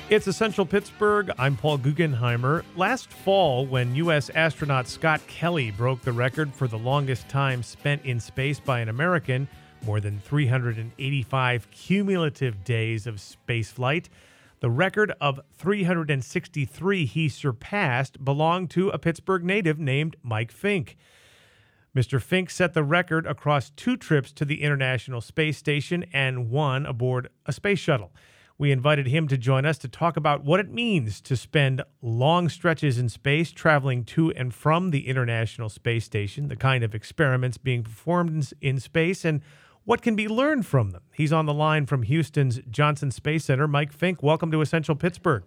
It's Essential Pittsburgh. I'm Paul Guggenheimer. Last fall, when U.S. astronaut Scott Kelly broke the record for the longest time spent in space by an American, more than 385 cumulative days of spaceflight, the record of 363 he surpassed belonged to a Pittsburgh native named Mike Fink. Mr. Fink set the record across 2 trips to the International Space Station and 1 aboard a space shuttle. We invited him to join us to talk about what it means to spend long stretches in space, traveling to and from the International Space Station, the kind of experiments being performed in space, and what can be learned from them. He's on the line from Houston's Johnson Space Center. Mike Fink, welcome to Essential Pittsburgh.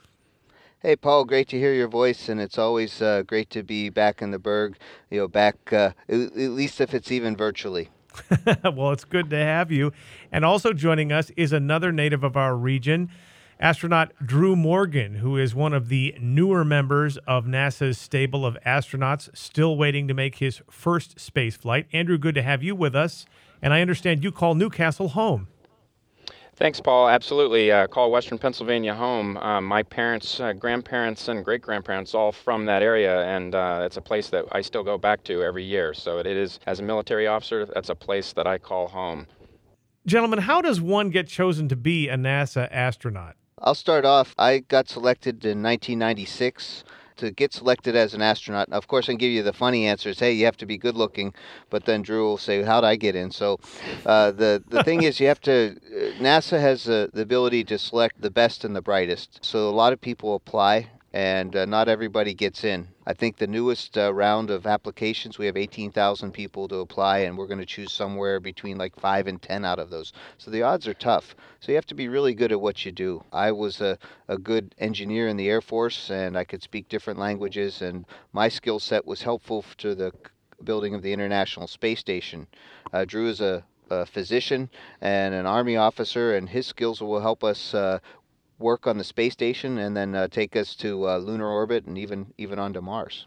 Hey, Paul, great to hear your voice, and it's always great to be back in the Berg, back at least if it's even virtually. Well, it's good to have you. And also joining us is another native of our region, astronaut Drew Morgan, who is one of the newer members of NASA's stable of astronauts still waiting to make his first space flight. Andrew, good to have you with us. And I understand you call Newcastle home. Thanks, Paul. Absolutely. Call Western Pennsylvania home. My parents, grandparents, and great-grandparents all from that area, and it's a place that I still go back to every year. So it is, as a military officer, that's a place that I call home. Gentlemen, how does one get chosen to be a NASA astronaut? I'll start off. I got selected in 1996 to get selected as an astronaut. Of course, I can give you the funny answers. Hey, you have to be good looking, but then Drew will say, how'd I get in? So the thing is, you have to, NASA has the ability to select the best and the brightest. So a lot of people apply, and not everybody gets in. I think the newest round of applications, we have 18,000 people to apply, and we're going to choose somewhere between like 5 and 10 out of those. So the odds are tough. So you have to be really good at what you do. I was a good engineer in the Air Force, and I could speak different languages, and my skill set was helpful to the building of the International Space Station. Drew is a physician and an Army officer, and his skills will help us work on the space station and then take us to lunar orbit and even onto Mars.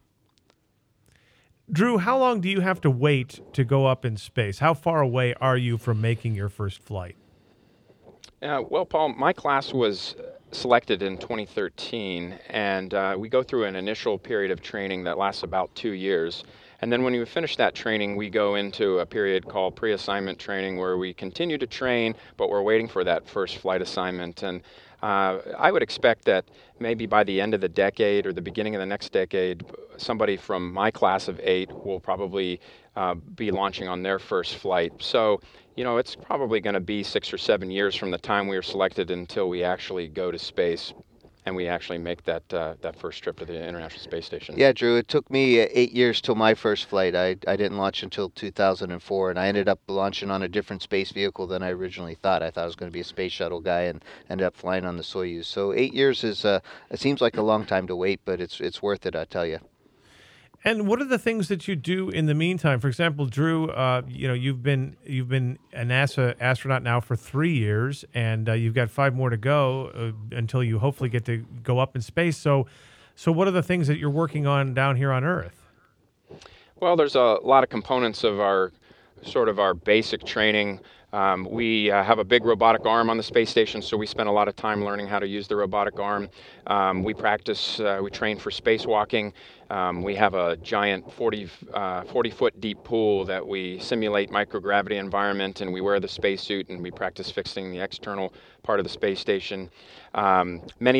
Drew, how long do you have to wait to go up in space? How far away are you from making your first flight? Well, Paul, my class was selected in 2013, and we go through an initial period of training that lasts about 2 years. And then when we finish that training, we go into a period called pre-assignment training where we continue to train, but we're waiting for that first flight assignment. And I would expect that maybe by the end of the decade or the beginning of the next decade, somebody from my class of 8 will probably be launching on their first flight. So, it's probably going to be 6 or 7 years from the time we are selected until we actually go to space and we actually make that first trip to the International Space Station. Yeah, Drew, it took me 8 years till my first flight. I didn't launch until 2004, and I ended up launching on a different space vehicle than I originally thought. I thought I was going to be a space shuttle guy and ended up flying on the Soyuz. So 8 years is it seems like a long time to wait, but it's worth it, I tell you. And what are the things that you do in the meantime? For example, Drew, you've been a NASA astronaut now for 3 years, and you've got 5 more to go until you hopefully get to go up in space. So what are the things that you're working on down here on Earth? Well, there's a lot of components of our basic training. We have a big robotic arm on the space station, so we spend a lot of time learning how to use the robotic arm. We train for spacewalking. We have a giant 40-foot deep pool that we simulate microgravity environment, and we wear the spacesuit, and we practice fixing the external part of the space station. Many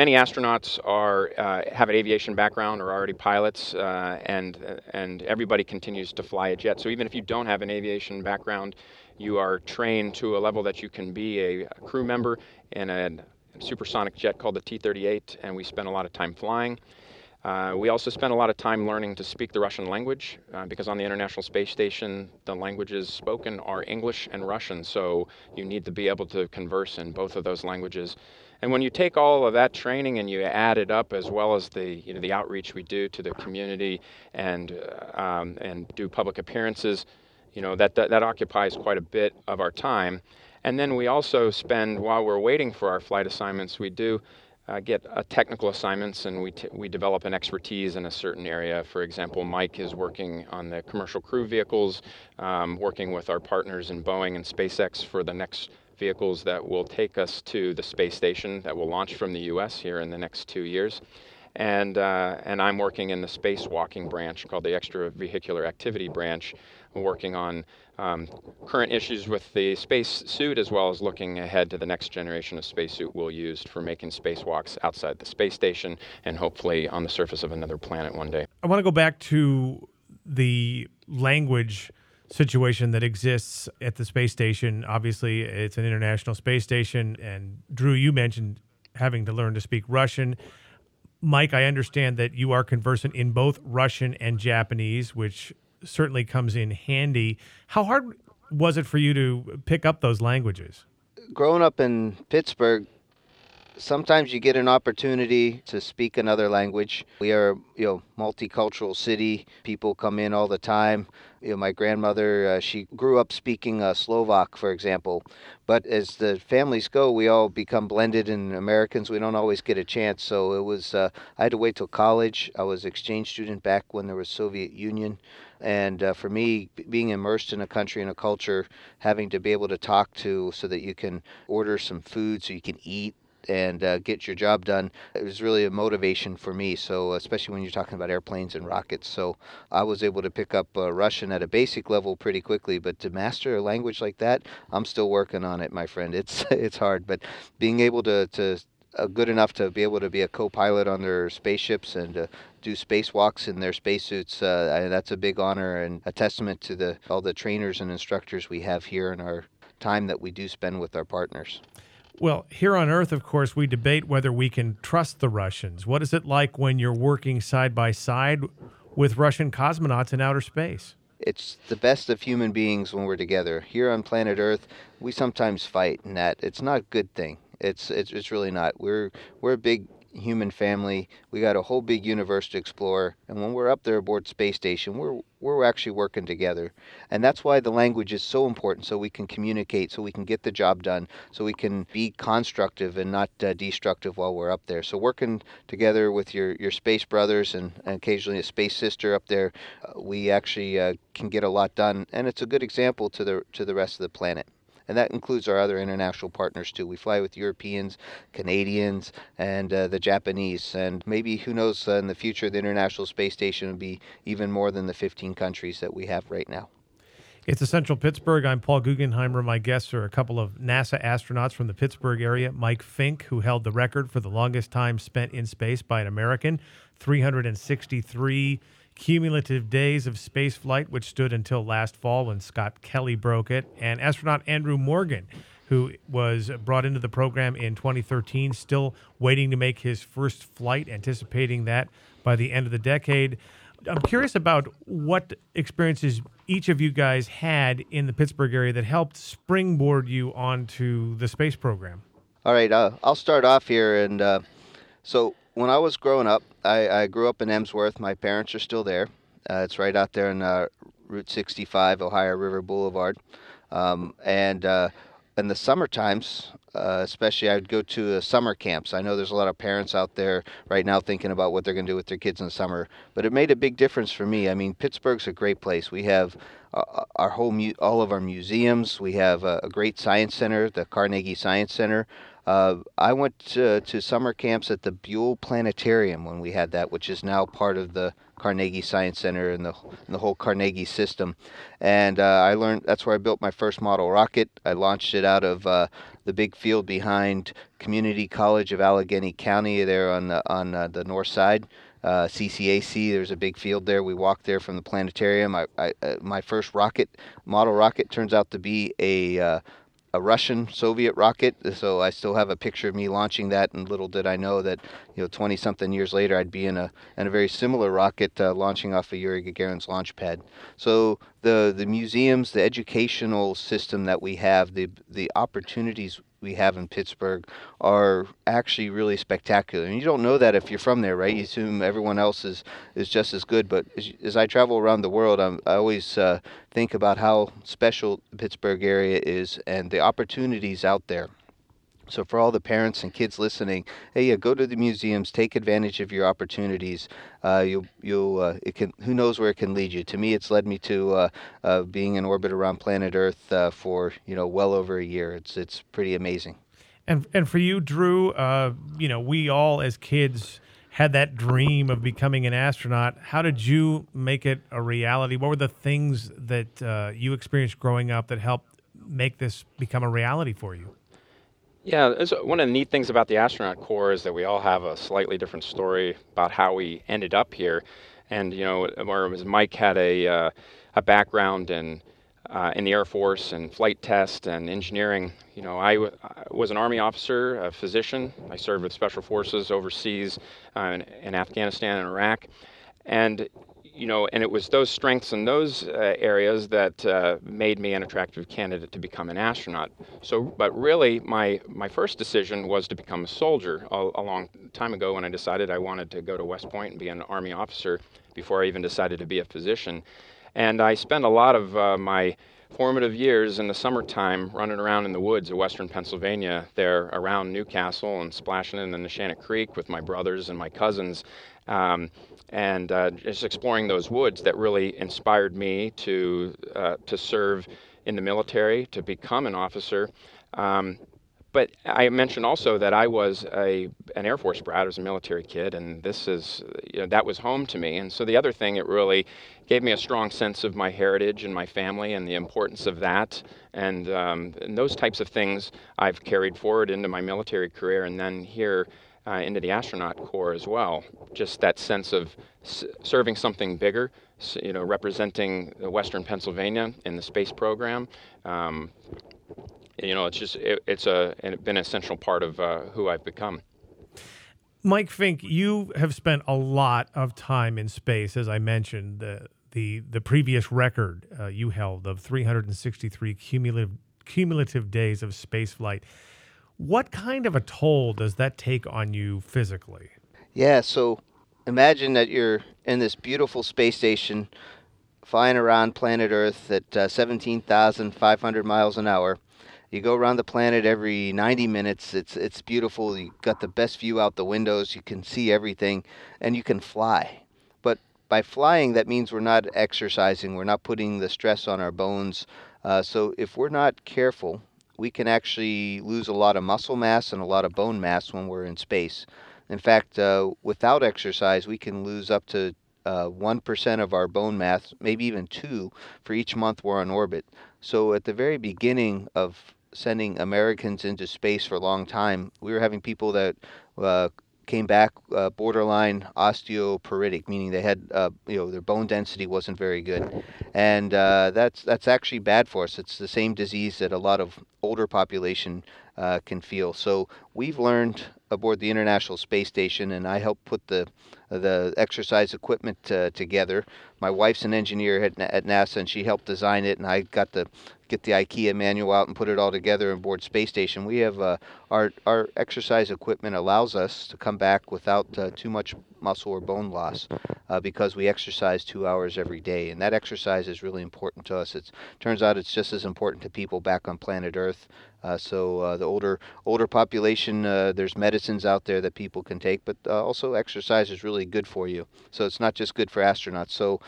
astronauts have an aviation background or are already pilots, and everybody continues to fly a jet. So even if you don't have an aviation background, you are trained to a level that you can be a crew member in a supersonic jet called the T-38, and we spend a lot of time flying. We also spend a lot of time learning to speak the Russian language because on the International Space Station, the languages spoken are English and Russian, so you need to be able to converse in both of those languages. And when you take all of that training and you add it up, as well as the outreach we do to the community and do public appearances, that occupies quite a bit of our time. And then we also spend, while we're waiting for our flight assignments, we do get technical assignments, and we develop an expertise in a certain area. For example, Mike is working on the commercial crew vehicles, working with our partners in Boeing and SpaceX for the next vehicles that will take us to the space station that will launch from the U.S. here in the next 2 years. And I'm working in the spacewalking branch called the Extravehicular Activity branch, working on current issues with the space suit, as well as looking ahead to the next generation of spacesuit we'll use for making spacewalks outside the space station and hopefully on the surface of another planet one day. I want to go back to the language situation that exists at the space station. Obviously, it's an international space station, and Drew, you mentioned having to learn to speak Russian. Mike, I understand that you are conversant in both Russian and Japanese, which certainly comes in handy. How hard was it for you to pick up those languages? Growing up in Pittsburgh, sometimes you get an opportunity to speak another language. We are, multicultural city. People come in all the time. My grandmother, she grew up speaking Slovak, for example. But as the families go, we all become blended in Americans. We don't always get a chance. So it was, I had to wait till college. I was exchange student back when there was Soviet Union. And for me, being immersed in a country and a culture, having to be able to talk to so that you can order some food so you can eat and get your job done, it was really a motivation for me. So especially when you're talking about airplanes and rockets. So I was able to pick up Russian at a basic level pretty quickly, but to master a language like that, I'm still working on it, my friend. It's hard, but being able to good enough to be able to be a co-pilot on their spaceships and do spacewalks in their spacesuits, that's a big honor and a testament to all the trainers and instructors we have here and our time that we do spend with our partners. Well, here on Earth, of course, we debate whether we can trust the Russians. What is it like when you're working side by side with Russian cosmonauts in outer space? It's the best of human beings when we're together. Here on planet Earth, we sometimes fight, and that it's not a good thing. It's really not. We're a big human family. We got a whole big universe to explore, and when we're up there aboard space station, we're actually working together. And that's why the language is so important, so we can communicate, so we can get the job done, so we can be constructive and not destructive while we're up there. So working together with your space brothers and occasionally a space sister up there, we actually can get a lot done, and it's a good example to the rest of the planet. And that includes our other international partners, too. We fly with Europeans, Canadians, and the Japanese. And maybe, who knows, in the future, the International Space Station will be even more than the 15 countries that we have right now. It's Essential Pittsburgh. I'm Paul Guggenheimer. My guests are a couple of NASA astronauts from the Pittsburgh area. Mike Fink, who held the record for the longest time spent in space by an American, 363 cumulative days of space flight, which stood until last fall when Scott Kelly broke it, and astronaut Andrew Morgan, who was brought into the program in 2013, still waiting to make his first flight, anticipating that by the end of the decade. I'm curious about what experiences each of you guys had in the Pittsburgh area that helped springboard you onto the space program. All right, I'll start off here. And so when I was growing up, I grew up in Emsworth. My parents are still there. It's right out there in Route 65, Ohio River Boulevard. And in the summer times, especially, I would go to summer camps. I know there's a lot of parents out there right now thinking about what they're going to do with their kids in the summer, but it made a big difference for me. I mean, Pittsburgh's a great place. We have all of our museums. We have a great science center, the Carnegie Science Center. I went to summer camps at the Buell Planetarium when we had that, which is now part of the Carnegie Science Center and the whole Carnegie system. And I learned, that's where I built my first model rocket. I launched it out of the big field behind Community College of Allegheny County there on the north side. CCAC, there's a big field there. We walked there from the planetarium. My first model rocket turns out to be a Russian Soviet rocket, so I still have a picture of me launching that, and little did I know that 20-something years later I'd be in a very similar rocket launching off of Yuri Gagarin's launch pad. So the museums, the educational system that we have, the opportunities we have in Pittsburgh are actually really spectacular. And you don't know that if you're from there, right? You assume everyone else is just as good. But as I travel around the world, I always think about how special the Pittsburgh area is and the opportunities out there. So for all the parents and kids listening, hey, yeah, go to the museums, take advantage of your opportunities. It can, who knows where it can lead you. To me, it's led me to being in orbit around planet Earth for well over a year. It's pretty amazing. And for you, Drew, we all as kids had that dream of becoming an astronaut. How did you make it a reality? What were the things that you experienced growing up that helped make this become a reality for you? Yeah, one of the neat things about the astronaut corps is that we all have a slightly different story about how we ended up here. And whereas Mike had a background in the Air Force and flight test and engineering, I was an Army officer, a physician. I served with Special Forces overseas in Afghanistan and Iraq, and and it was those strengths in those areas that made me an attractive candidate to become an astronaut. So, but really, my first decision was to become a soldier a long time ago when I decided I wanted to go to West Point and be an Army officer before I even decided to be a physician. And I spent a lot of my formative years in the summertime running around in the woods of western Pennsylvania, there around Newcastle and splashing in the Neshannock Creek with my brothers and my cousins. And just exploring those woods that really inspired me to serve in the military, to become an officer. But I mentioned also that I was an Air Force brat. I was a military kid, and that was home to me. And so the other thing, it really gave me a strong sense of my heritage and my family and the importance of that. And those types of things I've carried forward into my military career, and then here into the astronaut corps as well. Just that sense of serving something bigger, representing Western Pennsylvania in the space program. It's been an essential part of who I've become. Mike Fink, you have spent a lot of time in space, as I mentioned. The previous record you held of 363 cumulative days of spaceflight. What kind of a toll does that take on you physically? Yeah, so imagine that you're in this beautiful space station flying around planet Earth at 17,500 miles an hour. You go around the planet every 90 minutes. It's beautiful. You got the best view out the windows. You can see everything, and you can fly. But by flying, that means we're not exercising. We're not putting the stress on our bones. So if we're not careful, we can actually lose a lot of muscle mass and a lot of bone mass when we're in space. In fact, without exercise, we can lose up to 1% of our bone mass, maybe even 2, for each month we're on orbit. So at the very beginning of sending Americans into space for a long time, we were having people that came back borderline osteoporotic, meaning they had their bone density wasn't very good, and that's actually bad for us. It's the same disease that a lot of older population can feel. So we've learned aboard the International Space Station, and I helped put the exercise equipment together. My wife's an engineer at NASA, and she helped design it, and I got to get the IKEA manual out and put it all together aboard Space Station. We have our exercise equipment allows us to come back without too much muscle or bone loss because we exercise 2 hours every day, and that exercise is really important to us. It turns out it's just as important to people back on planet Earth. So the older population, there's medicines out there that people can take, but also exercise is really good for you. So it's not just good for astronauts. So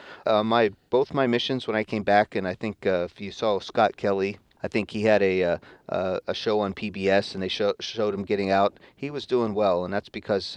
both my missions when I came back, and I think if you saw Scott Kelly, I think he had a show on PBS, and they showed him getting out. He was doing well, and that's because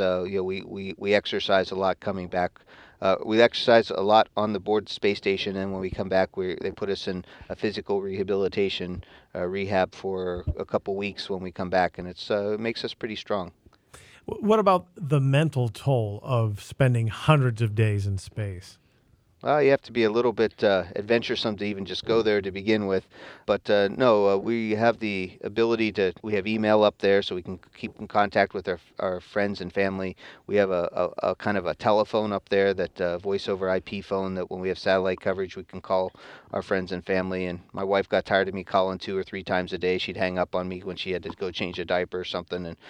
we exercise a lot coming back. We exercise a lot on the board space station, and when we come back, they put us in a physical rehabilitation rehab for a couple weeks when we come back, and it makes us pretty strong. What about the mental toll of spending hundreds of days in space? You have to be a little bit adventuresome to even just go there to begin with. But no, we have the ability we have email up there so we can keep in contact with our friends and family. We have a kind of a telephone up there, that voice over IP phone, that when we have satellite coverage, we can call our friends and family. And my wife got tired of me calling 2 or 3 times a day. She'd hang up on me when she had to go change a diaper or something. And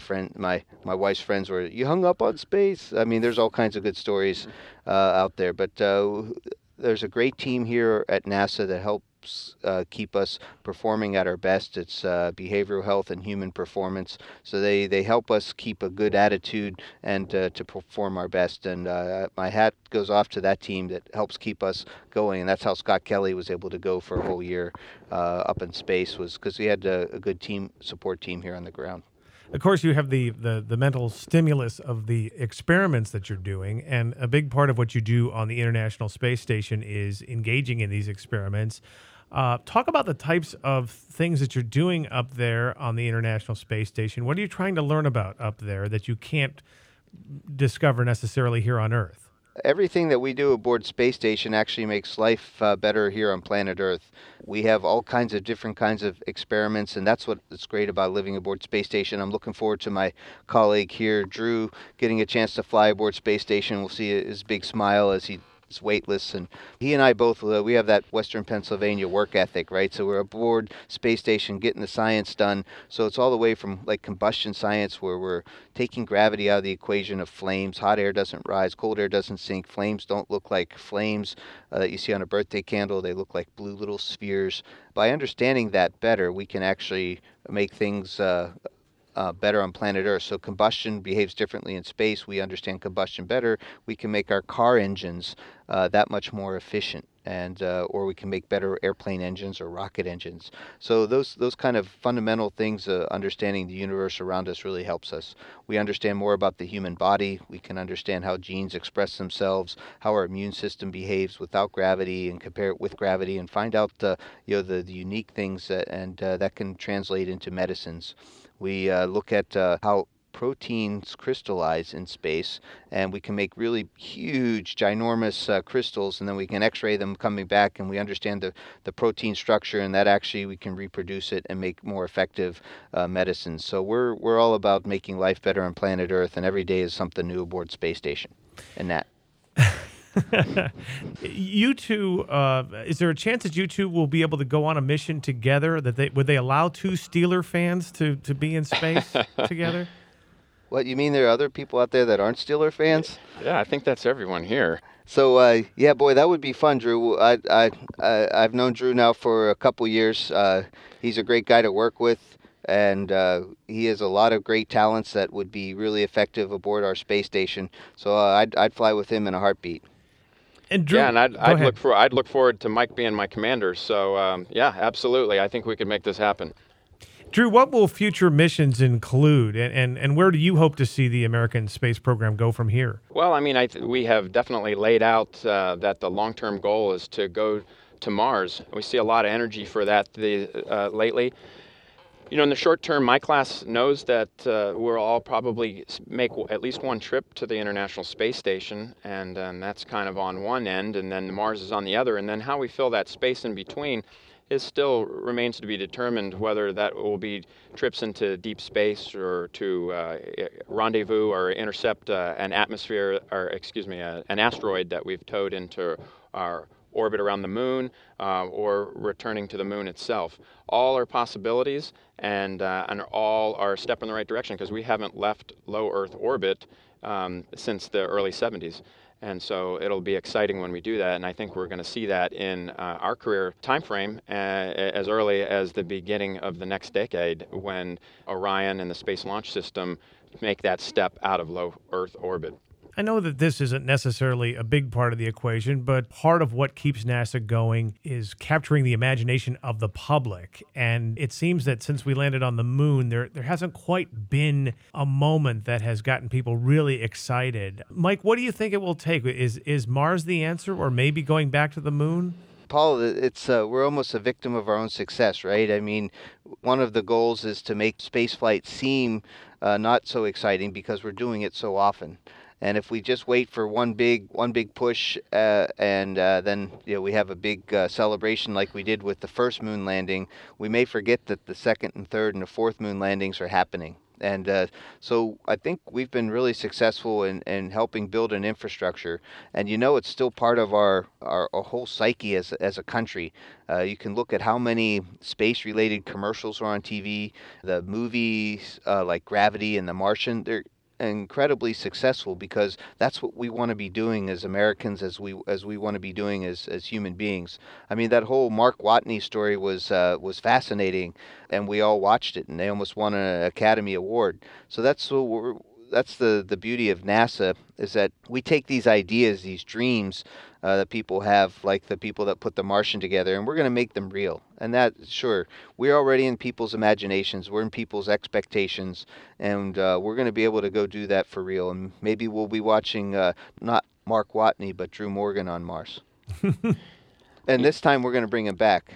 my wife's friends were, "You hung up on space." I mean, there's all kinds of good stories out there. But there's a great team here at NASA that helps helps keep us performing at our best. It's behavioral health and human performance. So they help us keep a good attitude and to perform our best. And my hat goes off to that team that helps keep us going. And that's how Scott Kelly was able to go for a whole year up in space, was because we had a good support team here on the ground. Of course, you have the mental stimulus of the experiments that you're doing, and a big part of what you do on the International Space Station is engaging in these experiments. Talk about the types of things that you're doing up there on the International Space Station. What are you trying to learn about up there that you can't discover necessarily here on Earth? Everything that we do aboard Space Station actually makes life better here on planet Earth. We have all kinds of different kinds of experiments, and that's what's great about living aboard Space Station. I'm looking forward to my colleague here, Drew, getting a chance to fly aboard Space Station. We'll see his big smile as he's weightless, and he and I both we have that Western Pennsylvania work ethic, right? So we're aboard Space Station getting the science done. So it's all the way from like combustion science, where we're taking gravity out of the equation of flames. Hot air doesn't rise, cold air doesn't sink. Flames don't look like flames that you see on a birthday candle. They look like blue little spheres. By understanding that better, we can actually make things better on planet Earth. So combustion behaves differently in space. We understand combustion better. We can make our car engines that much more efficient, and or we can make better airplane engines or rocket engines. So those kind of fundamental things, understanding the universe around us, really helps us. We understand more about the human body. We can understand how genes express themselves, how our immune system behaves without gravity, and compare it with gravity, and find out the unique things that can translate into medicines. We look at how proteins crystallize in space, and we can make really huge, ginormous crystals, and then we can X-ray them coming back, and we understand the protein structure, and that actually we can reproduce it and make more effective medicines. So we're all about making life better on planet Earth, and every day is something new aboard Space Station. And that. You two, is there a chance that you two will be able to go on a mission together? Would they allow two Steeler fans to be in space together? What, you mean there are other people out there that aren't Steeler fans? Yeah, I think that's everyone here. So, yeah, boy, that would be fun, Drew. I've known Drew now for a couple years. He's a great guy to work with, and he has a lot of great talents that would be really effective aboard our space station. So I'd fly with him in a heartbeat. And Drew, yeah, and I'd look forward to Mike being my commander. So yeah, absolutely, I think we could make this happen. Drew, what will future missions include, and where do you hope to see the American space program go from here? Well, I mean, we have definitely laid out that the long-term goal is to go to Mars. We see a lot of energy for that lately. You know, in the short term, my class knows that we'll all probably make at least one trip to the International Space Station, and that's kind of on one end, and then Mars is on the other, and then how we fill that space in between still remains to be determined, whether that will be trips into deep space or to rendezvous or intercept an asteroid that we've towed into our orbit around the moon, or returning to the moon itself. All are possibilities, and all are a step in the right direction, because we haven't left low Earth orbit since the early 70s. And so it'll be exciting when we do that, and I think we're going to see that in our career time frame as early as the beginning of the next decade, when Orion and the Space Launch System make that step out of low Earth orbit. I know that this isn't necessarily a big part of the equation, but part of what keeps NASA going is capturing the imagination of the public. And it seems that since we landed on the moon, there hasn't quite been a moment that has gotten people really excited. Mike, what do you think it will take? Is Mars the answer, or maybe going back to the moon? Paul, it's we're almost a victim of our own success, right? I mean, one of the goals is to make spaceflight seem not so exciting, because we're doing it so often. And if we just wait for one big push, and then we have a big celebration like we did with the first moon landing, we may forget that the second and third and the fourth moon landings are happening. And so I think we've been really successful in helping build an infrastructure. And it's still part of our whole psyche as a country. You can look at how many space-related commercials are on TV, the movies like Gravity and The Martian. incredibly successful because that's what we want to be doing as Americans, as we want to be doing as human beings. I mean, that whole Mark Watney story was fascinating, and we all watched it, and they almost won an Academy Award. So that's the beauty of NASA, is that we take these ideas, these dreams that people have, like the people that put the Martian together, and we're going to make them real. And that, sure, we're already in people's imaginations, we're in people's expectations, and we're going to be able to go do that for real. And maybe we'll be watching not Mark Watney, but Drew Morgan on Mars. And this time we're going to bring him back.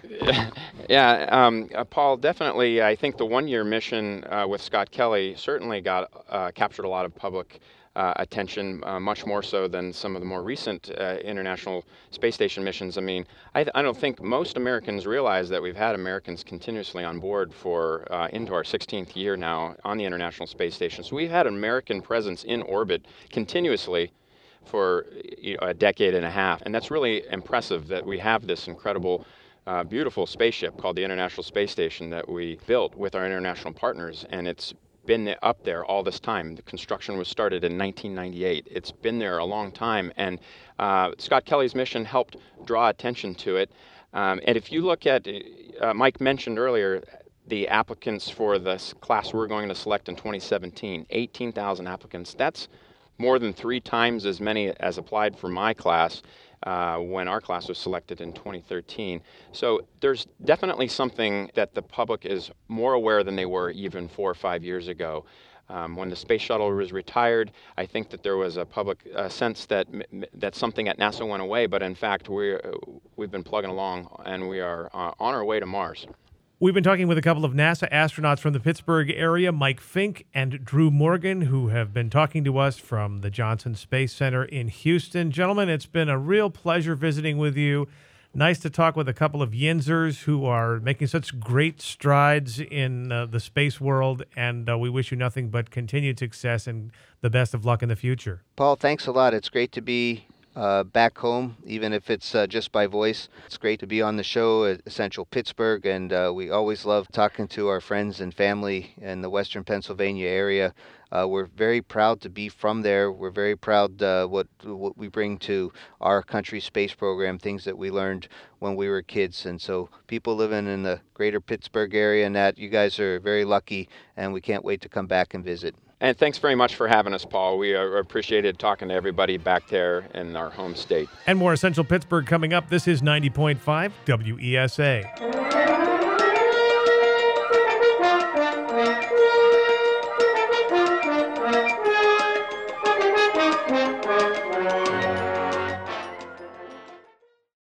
Yeah, Paul, definitely. I think the one-year mission with Scott Kelly certainly captured a lot of public attention, much more so than some of the more recent International Space Station missions. I mean, I don't think most Americans realize that we've had Americans continuously on board for into our 16th year now on the International Space Station. So we've had an American presence in orbit continuously for a decade and a half. And that's really impressive that we have this incredible, beautiful spaceship called the International Space Station that we built with our international partners. And it's been up there all this time. The construction was started in 1998. It's been there a long time. And Scott Kelly's mission helped draw attention to it. And if you look at, Mike mentioned earlier, the applicants for this class we're going to select in 2017, 18,000 applicants. That's more than 3 times as many as applied for my class when our class was selected in 2013. So there's definitely something that the public is more aware than they were even 4 or 5 years ago. When the space shuttle was retired, I think that there was a public sense that something at NASA went away, but in fact we've been plugging along and we are on our way to Mars. We've been talking with a couple of NASA astronauts from the Pittsburgh area, Mike Fink and Drew Morgan, who have been talking to us from the Johnson Space Center in Houston. Gentlemen, it's been a real pleasure visiting with you. Nice to talk with a couple of Yinzers who are making such great strides in the space world, and we wish you nothing but continued success and the best of luck in the future. Paul, thanks a lot. It's great to be back home, even if it's just by voice. It's great to be on the show at Essential Pittsburgh, and we always love talking to our friends and family in the Western Pennsylvania area. We're very proud to be from there. We're very proud what we bring to our country's space program, things that we learned when we were kids. And so people living in the greater Pittsburgh area, and that, you guys are very lucky, and we can't wait to come back and visit. And thanks very much for having us, Paul. We appreciated talking to everybody back there in our home state. And more Essential Pittsburgh coming up. This is 90.5 WESA.